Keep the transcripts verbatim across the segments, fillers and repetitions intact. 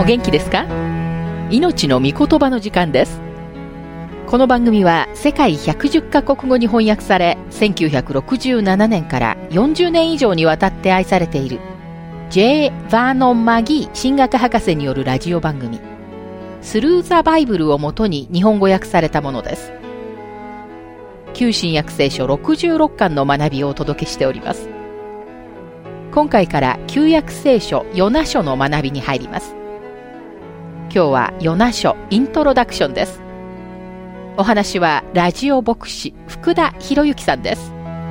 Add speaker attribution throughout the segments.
Speaker 1: お元気ですか？命の御言葉の時間です。この番組は世界ひゃくじゅっカ国語に翻訳され、せんきゅうひゃくろくじゅうななねんからよんじゅうねん以上にわたって愛されている J. バーノン・マギー神学博士によるラジオ番組スルー・ザ・バイブルをもとに日本語訳されたものです。旧新約聖書ろくじゅうろっかんの学びをお届けしております。今回から旧約聖書ヨナ書の学びに入ります。今日はヨナ書イントロダクションです。お話はラジオ牧師福田博之さんです。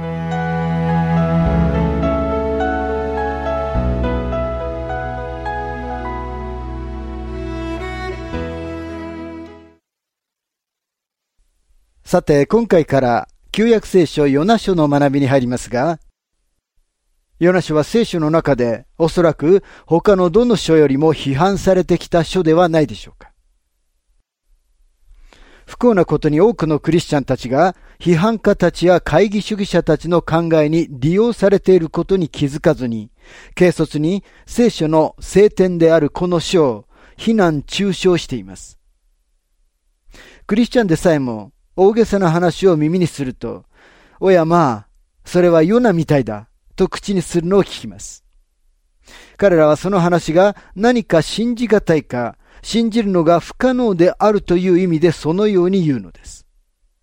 Speaker 2: さて、今回から旧約聖書ヨナ書の学びに入りますが、ヨナ書は聖書の中でおそらく他のどの書よりも批判されてきた書ではないでしょうか。不幸なことに多くのクリスチャンたちが批判家たちや懐疑主義者たちの考えに利用されていることに気づかずに、軽率に聖書の聖典であるこの書を非難中傷しています。クリスチャンでさえも大げさな話を耳にすると、おやまあ、それはヨナみたいだと口にするのを聞きます。彼らはその話が何か信じがたいか、信じるのが不可能であるという意味でそのように言うのです。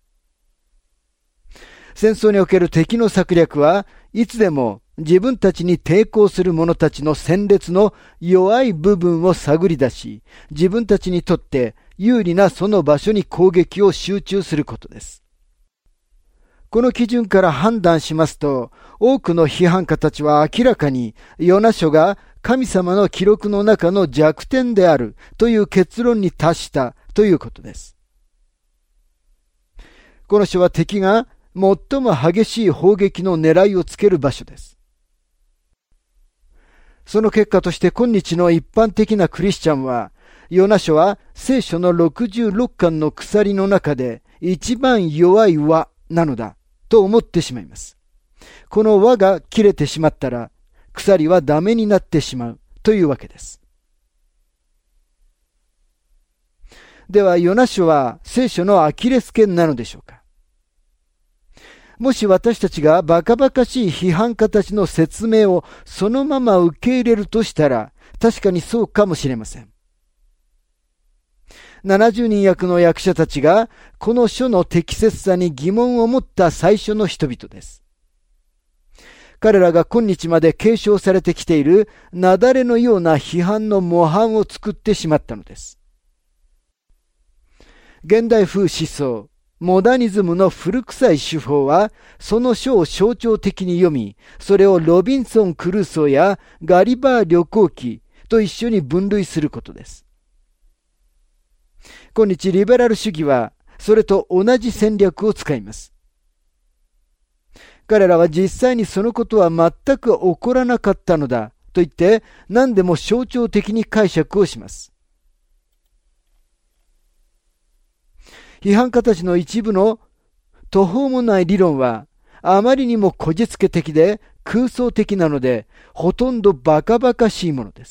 Speaker 2: 戦争における敵の策略はいつでも自分たちに抵抗する者たちの戦列の弱い部分を探り出し、自分たちにとって有利なその場所に攻撃を集中することです。この基準から判断しますと、多くの批判家たちは明らかにヨナ書が神様の記録の中の弱点であるという結論に達したということです。この書は敵が最も激しい砲撃の狙いをつける場所です。その結果として今日の一般的なクリスチャンは、ヨナ書は聖書のろくじゅうろっかんの鎖の中で一番弱い輪なのだと思ってしまいます。この輪が切れてしまったら鎖はダメになってしまうというわけです。ではヨナ書は聖書のアキレス腱なのでしょうか。もし私たちがバカバカしい批判家たちの説明をそのまま受け入れるとしたら、確かにそうかもしれません。ななじゅうにん役の役者たちがこの書の適切さに疑問を持った最初の人々です。彼らが今日まで継承されてきている雪崩のような批判の模範を作ってしまったのです。現代風思想、モダニズムの古臭い手法は、その書を象徴的に読み、それをロビンソン・クルーソーやガリバー旅行記と一緒に分類することです。今日リベラル主義はそれと同じ戦略を使います。彼らは実際にそのことは全く起こらなかったのだと言って何でも象徴的に解釈をします。批判家たちの一部の途方もない理論はあまりにもこじつけ的で空想的なのでほとんどバカバカしいものです。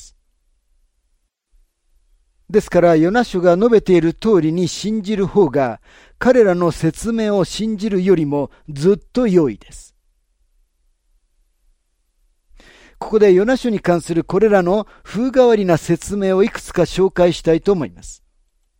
Speaker 2: ですからヨナ書が述べている通りに信じる方が彼らの説明を信じるよりもずっと良いです。ここでヨナ書に関するこれらの風変わりな説明をいくつか紹介したいと思います。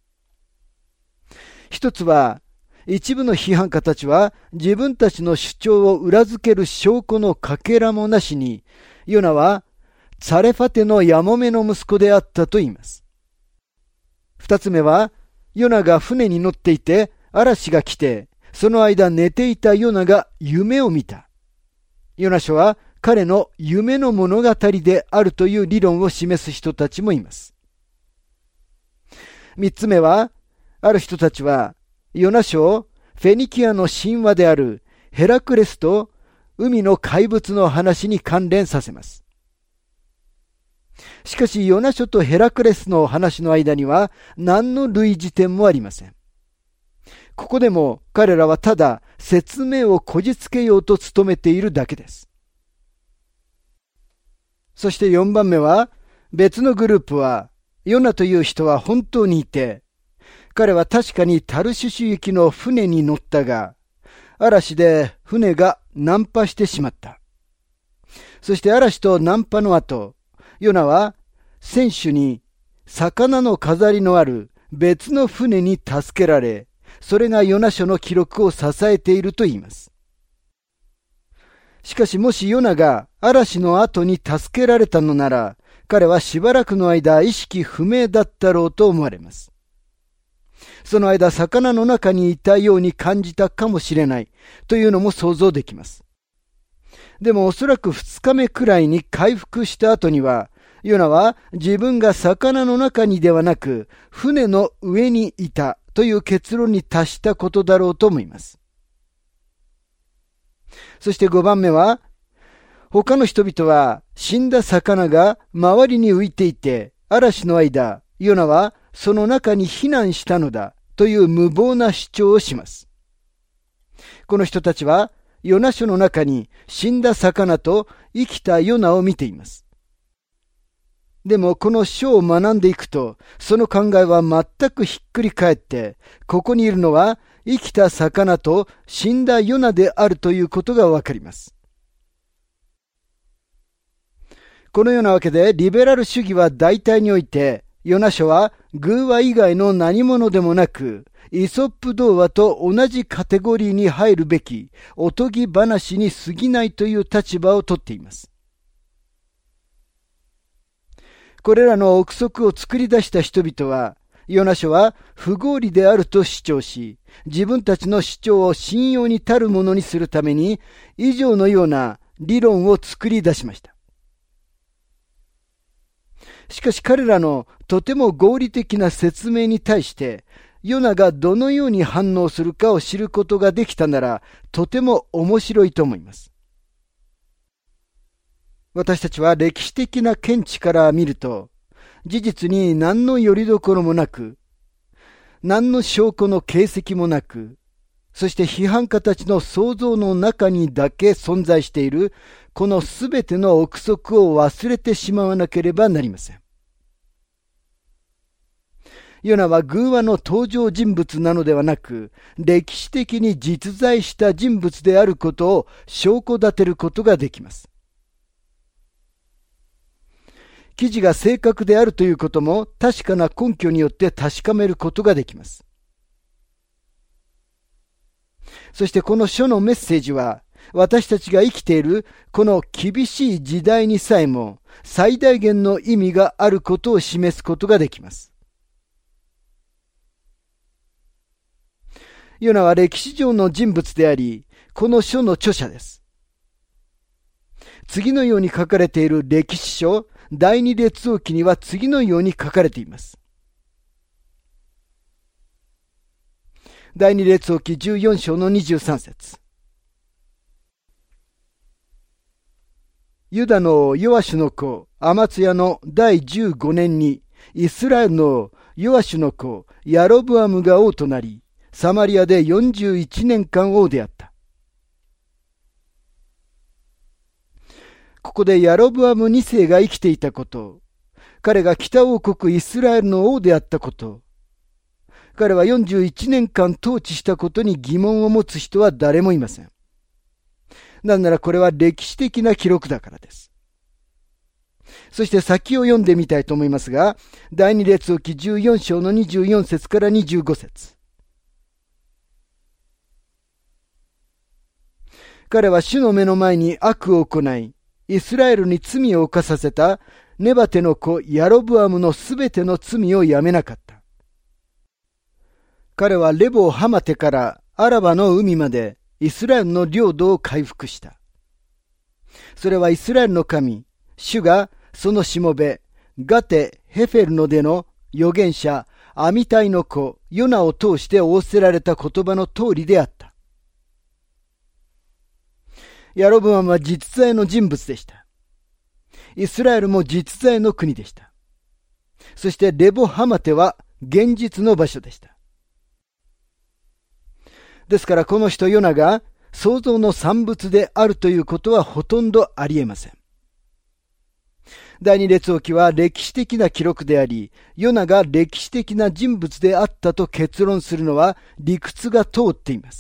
Speaker 2: 一つは、一部の批判家たちは自分たちの主張を裏付ける証拠のかけらもなしに、ヨナはツァレファテのヤモメの息子であったと言います。二つ目は、ヨナが船に乗っていて、嵐が来て、その間寝ていたヨナが夢を見た。ヨナ書は彼の夢の物語であるという理論を示す人たちもいます。三つ目は、ある人たちは、ヨナ書をフェニキアの神話であるヘラクレスと海の怪物の話に関連させます。しかしヨナ書とヘラクレスの話の間には何の類似点もありません。ここでも彼らはただ説明をこじつけようと努めているだけです。そしてよんばんめは、別のグループはヨナという人は本当にいて、彼は確かにタルシュシュ行きの船に乗ったが、嵐で船が難破してしまった。そして嵐と難破の後、ヨナは船首に魚の飾りのある別の船に助けられ、それがヨナ書の記録を支えていると言います。しかしもしヨナが嵐の後に助けられたのなら、彼はしばらくの間意識不明だったろうと思われます。その間魚の中にいたように感じたかもしれないというのも想像できます。でもおそらく二日目くらいに回復した後には、ヨナは自分が魚の中にではなく船の上にいたという結論に達したことだろうと思います。そしてごばんめは、他の人々は死んだ魚が周りに浮いていて、嵐の間、ヨナはその中に避難したのだという無謀な主張をします。この人たちはヨナ書の中に死んだ魚と生きたヨナを見ています。でもこの書を学んでいくと、その考えは全くひっくり返って、ここにいるのは生きた魚と死んだヨナであるということがわかります。このようなわけで、リベラル主義は大体において、ヨナ書は偶話以外の何者でもなく、イソップ童話と同じカテゴリーに入るべきおとぎ話に過ぎないという立場をとっています。これらの憶測を作り出した人々は、ヨナ書は不合理であると主張し、自分たちの主張を信用に足るものにするために、以上のような理論を作り出しました。しかし彼らのとても合理的な説明に対して、ヨナがどのように反応するかを知ることができたなら、とても面白いと思います。私たちは歴史的な見地から見ると、事実に何の拠り所もなく、何の証拠の形跡もなく、そして批判家たちの想像の中にだけ存在している、このすべての憶測を忘れてしまわなければなりません。ヨナは偶話の登場人物なのではなく、歴史的に実在した人物であることを証拠立てることができます。記事が正確であるということも確かな根拠によって確かめることができます。そしてこの書のメッセージは、私たちが生きているこの厳しい時代にさえも最大限の意味があることを示すことができます。ヨナは歴史上の人物であり、この書の著者です。次のように書かれている歴史書第二列王記には次のように書かれています。第二列王記じゅうよん章のにじゅうさん節。ユダのヨアシュの子アマツヤの第じゅうごねんにイスラエルのヨアシュの子ヤロブアムが王となり、サマリアでよんじゅういちねんかん王であった。ここでヤロブアムに世が生きていたこと、彼が北王国イスラエルの王であったこと、彼はよんじゅういちねんかん統治したことに疑問を持つ人は誰もいません。なぜならこれは歴史的な記録だからです。そして先を読んでみたいと思いますが、第二列王記じゅうよん章のにじゅうよん節からにじゅうご節。彼は主の目の前に悪を行い、イスラエルに罪を犯させたネバテの子ヤロブアムのすべての罪をやめなかった。彼はレボハマテからアラバの海までイスラエルの領土を回復した。それはイスラエルの神、主がそのしもべ、ガテ・ヘフェルノでの預言者、アミタイの子、ヨナを通して仰せられた言葉の通りであった。ヤロブアムは実在の人物でした。イスラエルも実在の国でした。そしてレボハマテは現実の場所でした。ですからこの人ヨナが創造の産物であるということはほとんどありえません。 第二列王記は歴史的な記録であり、ヨナが歴史的な人物であったと結論するのは理屈が通っています。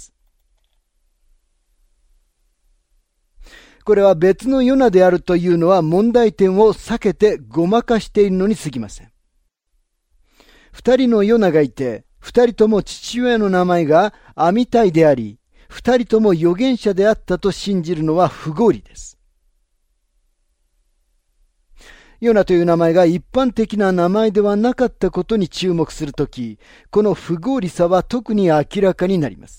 Speaker 2: これは別のヨナであるというのは問題点を避けてごまかしているのに過ぎません。二人のヨナがいて、二人とも父親の名前がアミタイであり、二人とも預言者であったと信じるのは不合理です。ヨナという名前が一般的な名前ではなかったことに注目するとき、この不合理さは特に明らかになります。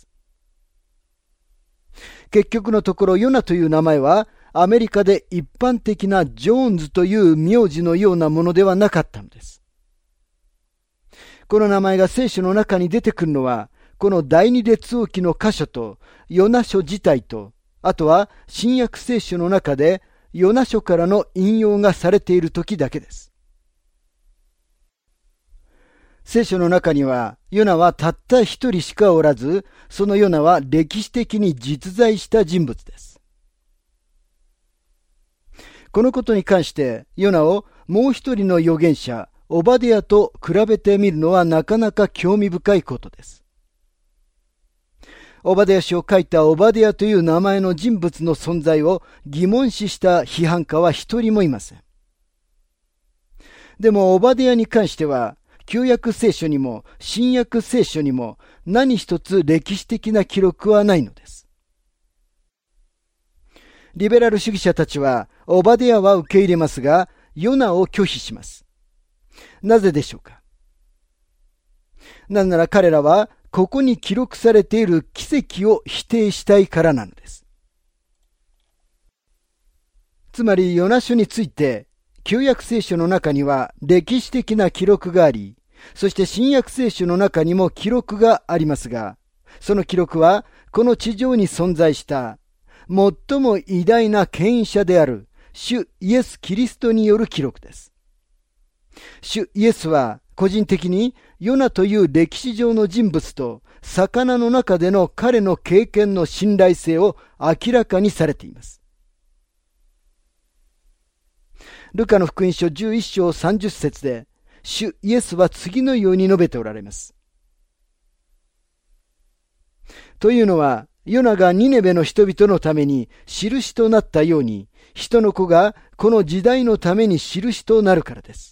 Speaker 2: 結局のところ、ヨナという名前はアメリカで一般的なジョーンズという名字のようなものではなかったのです。この名前が聖書の中に出てくるのは、この第二列王記の箇所と、ヨナ書自体と、あとは新約聖書の中で、ヨナ書からの引用がされている時だけです。聖書の中には、ヨナはたった一人しかおらず、そのヨナは歴史的に実在した人物です。このことに関して、ヨナをもう一人の預言者、オバデヤと比べてみるのはなかなか興味深いことです。オバデヤ書を書いたオバデヤという名前の人物の存在を疑問視した批判家は一人もいません。でもオバデヤに関しては、旧約聖書にも新約聖書にも何一つ歴史的な記録はないのです。リベラル主義者たちはオバデヤは受け入れますが、ヨナを拒否します。なぜでしょうか。なんなら彼らはここに記録されている奇跡を否定したいからなのです。つまりヨナ書について旧約聖書の中には歴史的な記録があり、そして新約聖書の中にも記録がありますが、その記録はこの地上に存在した最も偉大な権威者である主イエス・キリストによる記録です。主イエスは個人的にヨナという歴史上の人物と魚の中での彼の経験の信頼性を明らかにされています。ルカの福音書じゅういっ章さんじゅっ節で、主イエスは次のように述べておられます。というのは、ヨナがニネベの人々のために印となったように、人の子がこの時代のために印となるからです。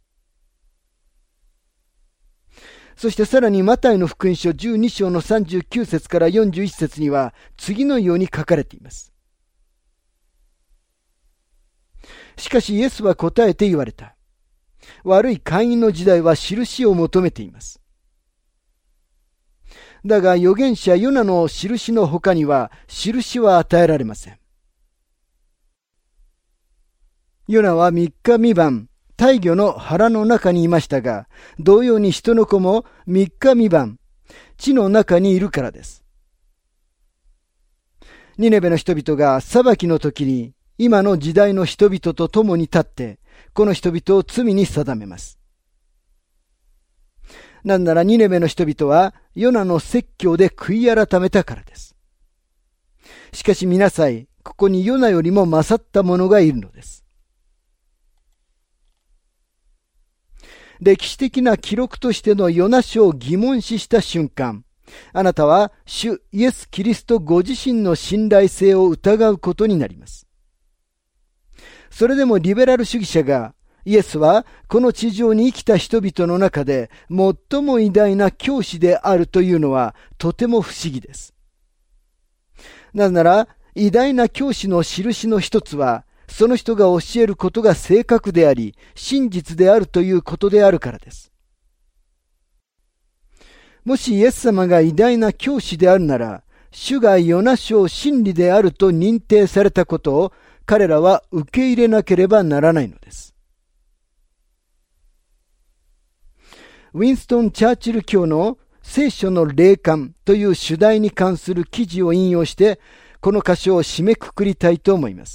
Speaker 2: そしてさらにマタイの福音書じゅうに章のさんじゅうきゅう節からよんじゅういち節には次のように書かれています。しかしイエスは答えて言われた。悪い会員の時代は印を求めています。だが預言者ヨナの印の他には印は与えられません。ヨナは三日三晩、大魚の腹の中にいましたが、同様に人の子も三日三晩、地の中にいるからです。ニネベの人々が裁きの時に、今の時代の人々と共に立って、この人々を罪に定めます。なんならニネベの人々は、ヨナの説教で悔い改めたからです。しかし見なさい、ここにヨナよりも勝った者がいるのです。歴史的な記録としてのヨナ書を疑問視した瞬間、あなたは主イエス・キリストご自身の信頼性を疑うことになります。それでもリベラル主義者が、イエスはこの地上に生きた人々の中で最も偉大な教師であるというのはとても不思議です。なぜなら、偉大な教師の印の一つは、その人が教えることが正確であり、真実であるということであるからです。もしイエス様が偉大な教師であるなら、主がヨナ書を真理であると認定されたことを彼らは受け入れなければならないのです。ウィンストン・チャーチル教の聖書の霊感という主題に関する記事を引用して、この箇所を締めくくりたいと思います。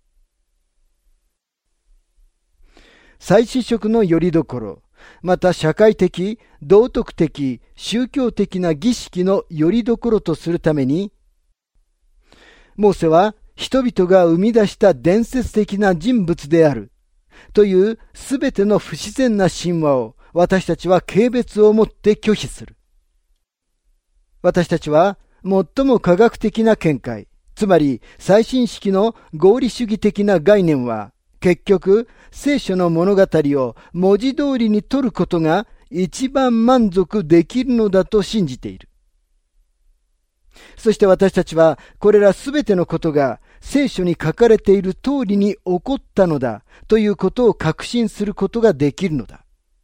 Speaker 2: 再試食の拠り所、また社会的、道徳的、宗教的な儀式の拠り所とするために、モーセは人々が生み出した伝説的な人物であるというすべての不自然な神話を私たちは軽蔑をもって拒否する。私たちは最も科学的な見解、つまり最新式の合理主義的な概念は、結局聖書の物語を文字通りに取ることが一番満足できるのだと信じている。そして私たちはこれらすべてのことが聖書に書かれている通りに起こったのだということを確信することができるのだ。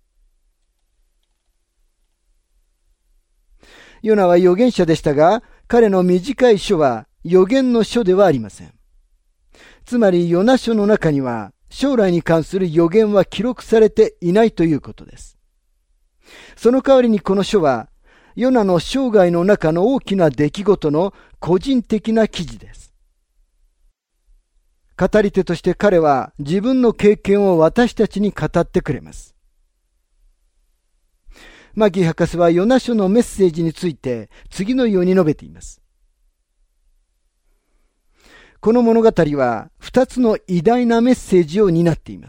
Speaker 2: ヨナは預言者でしたが、彼の短い書は預言の書ではありません。つまりヨナ書の中には将来に関する預言は記録されていないということです。その代わりにこの書はヨナの生涯の中の大きな出来事の個人的な記事です。語り手として彼は自分の経験を私たちに語ってくれます。マギー博士はヨナ書のメッセージについて次のように述べています。この物語は二つの偉大なメッセージを担っています。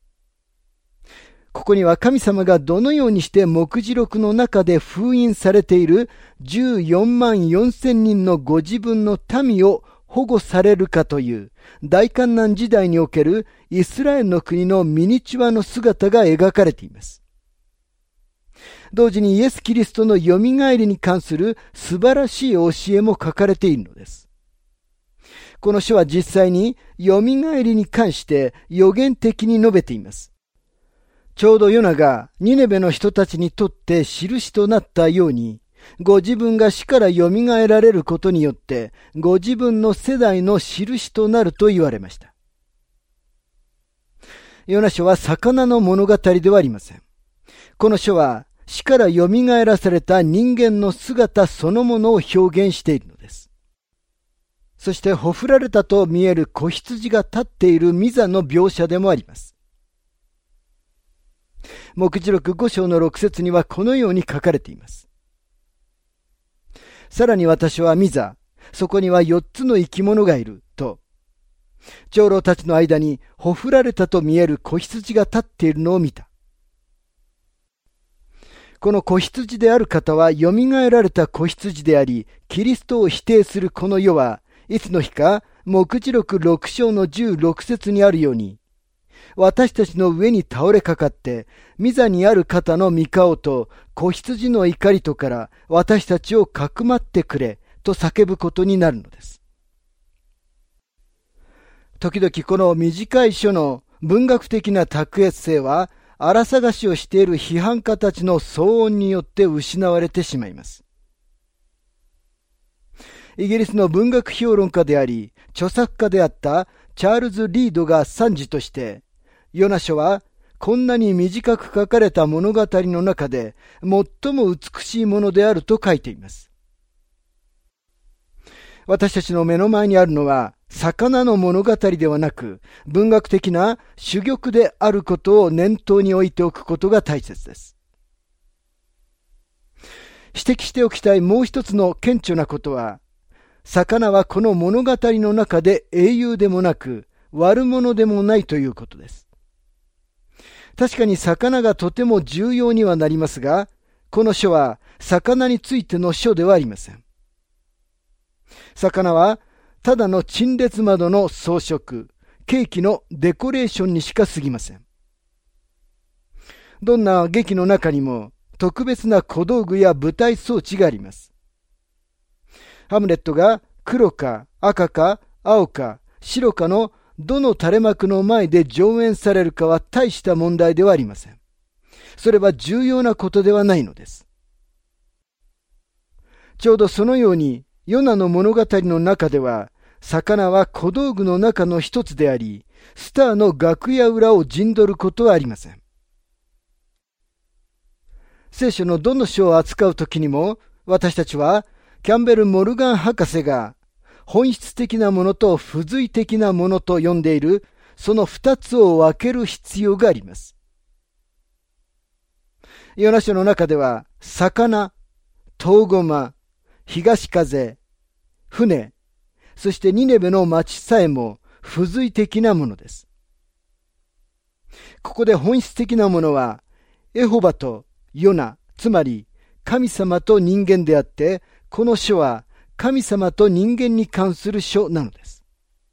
Speaker 2: ここには神様がどのようにして黙示録の中で封印されているじゅうよんまんよんせんにんのご自分の民を保護されるかという大患難時代におけるイスラエルの国のミニチュアの姿が描かれています。同時にイエス・キリストのよみがえりに関する素晴らしい教えも書かれているのです。この書は実際によみがえりに関して予言的に述べています。ちょうどヨナがニネベの人たちにとって印となったように、ご自分が死からよみがえられることによってご自分の世代の印となると言われました。ヨナ書は魚の物語ではありません。この書は死からよみがえらされた人間の姿そのものを表現しているのです。そしてほふられたと見える子羊が立っている御座の描写でもあります。黙示録ご章のろく節にはこのように書かれています。さらに私は御座、そこにはよっつの生き物がいると、長老たちの間にほふられたと見える子羊が立っているのを見た。この子羊である方はよみがえられた子羊であり、キリストを否定するこの世はいつの日か黙示録ろく章のじゅうろく節にあるように、私たちの上に倒れかかって、御座にある方の御顔と子羊の怒りとから私たちをかくまってくれと叫ぶことになるのです。時々この短い書の文学的な卓越性は、荒探しをしている批判家たちの騒音によって失われてしまいます。イギリスの文学評論家であり、著作家であったチャールズ・リードが賛辞として、ヨナ書はこんなに短く書かれた物語の中で最も美しいものであると書いています。私たちの目の前にあるのは魚の物語ではなく、文学的な珠玉であることを念頭に置いておくことが大切です。指摘しておきたいもう一つの顕著なことは、魚はこの物語の中で英雄でもなく悪者でもないということです。確かに魚がとても重要にはなりますが、この書は魚についての書ではありません。魚はただの陳列窓の装飾、ケーキのデコレーションにしか過ぎません。どんな劇の中にも特別な小道具や舞台装置があります。ハムレットが黒か赤か青か白かのどの垂れ幕の前で上演されるかは大した問題ではありません。それは重要なことではないのです。ちょうどそのようにヨナの物語の中では、魚は小道具の中の一つであり、スターの楽屋裏を陣取ることはありません。聖書のどの書を扱うときにも、私たちはキャンベル・モルガン博士が本質的なものと付随的なものと呼んでいる、その二つを分ける必要があります。ヨナ書の中では、魚、トウゴマ、東風、船、そしてニネベの町さえも付随的なものです。 ここで本質的なものは、エホバとヨナ、つまり神様と人間であって、この書は神様と人間に関する書なのです。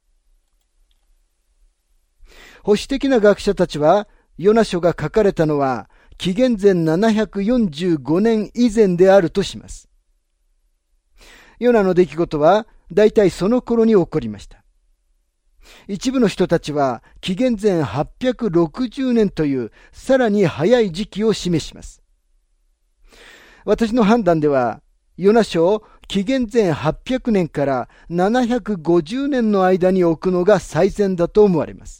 Speaker 2: 保守的な学者たちは、ヨナ書が書かれたのは、紀元前ななひゃくよんじゅうごねん以前であるとします。ヨナの出来事は、だいたいその頃に起こりました。一部の人たちは、紀元前はっぴゃくろくじゅうねんという、さらに早い時期を示します。私の判断では、ヨナ書を紀元前はっぴゃくねんからななひゃくごじゅうねんの間に置くのが最善だと思われます。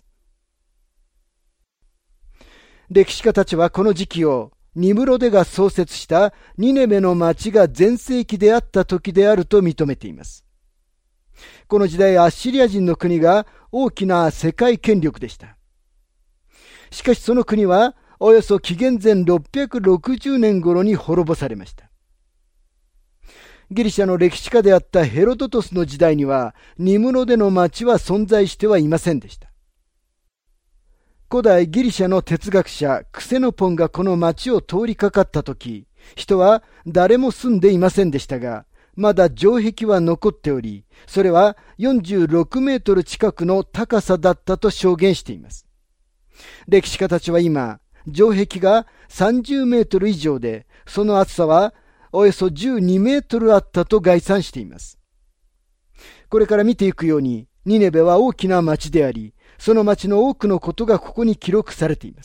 Speaker 2: 歴史家たちはこの時期をニムロデが創設したニネベの町が全盛期であった時であると認めています。この時代、アッシリア人の国が大きな世界権力でした。しかしその国はおよそ紀元前ろっぴゃくろくじゅうねん頃に滅ぼされました。ギリシャの歴史家であったヘロドトスの時代にはニムロデの町は存在してはいませんでした。古代ギリシャの哲学者クセノポンがこの町を通りかかったとき、人は誰も住んでいませんでしたが、まだ城壁は残っており、それはよんじゅうろくメートル近くの高さだったと証言しています。歴史家たちは今、城壁がさんじゅうメートル以上で、その厚さはおよそじゅうにメートルあったと概算しています。これから見ていくように、ニネベは大きな町であり、その町の多くのことがここに記録されています。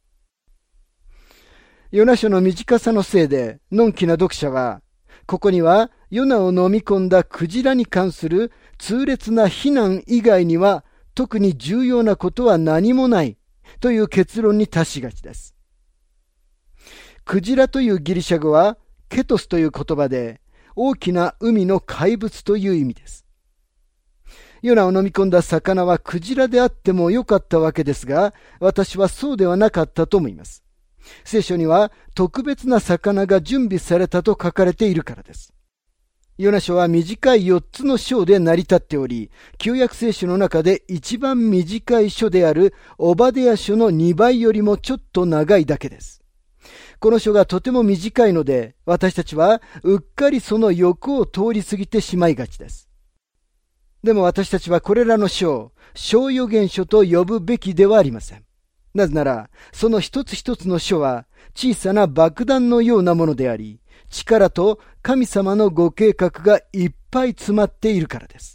Speaker 2: ヨナ書の短さのせいで、のんきな読者は、ここにはヨナを飲み込んだクジラに関する痛烈な非難以外には、特に重要なことは何もないという結論に達しがちです。クジラというギリシャ語は、ケトスという言葉で、大きな海の怪物という意味です。ヨナを飲み込んだ魚はクジラであってもよかったわけですが、私はそうではなかったと思います。聖書には特別な魚が準備されたと書かれているからです。ヨナ書は短いよっつの章で成り立っており、旧約聖書の中で一番短い書であるオバデヤ書のにばいよりもちょっと長いだけです。この書がとても短いので、私たちはうっかりその欲を通り過ぎてしまいがちです。でも私たちはこれらの書を小預言書と呼ぶべきではありません。なぜなら、その一つ一つの書は小さな爆弾のようなものであり、力と神様のご計画がいっぱい詰まっているからです。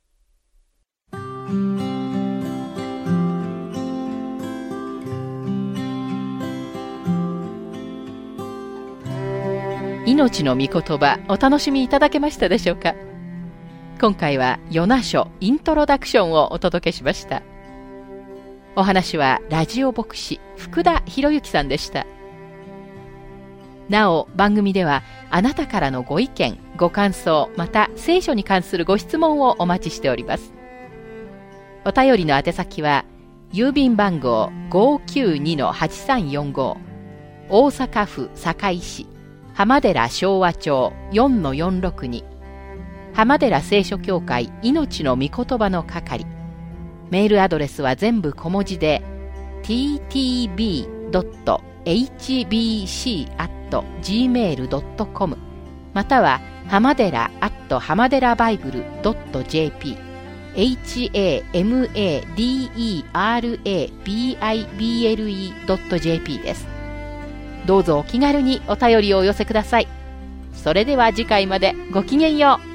Speaker 1: 命の御言葉、お楽しみいただけましたでしょうか。今回はヨナ書イントロダクションをお届けしました。お話はラジオ牧師福田博之さんでした。なお番組ではあなたからのご意見、ご感想、また聖書に関するご質問をお待ちしております。お便りの宛先は郵便番号 ごーきゅうにのはちさんよんご 大阪府堺市浜寺昭和町 よんのよんろくに浜寺聖書協会命の御言葉の係。メールアドレスは全部小文字で ティーティービードットエイチビーシーアットジーメールドットコム または浜寺アット浜寺バイブルドットジェーピー エイチエーエムエーディーイーアールエービーアイビーエルイードットジェーピー です。どうぞお気軽にお便りをお寄せください。それでは次回までごきげんよう。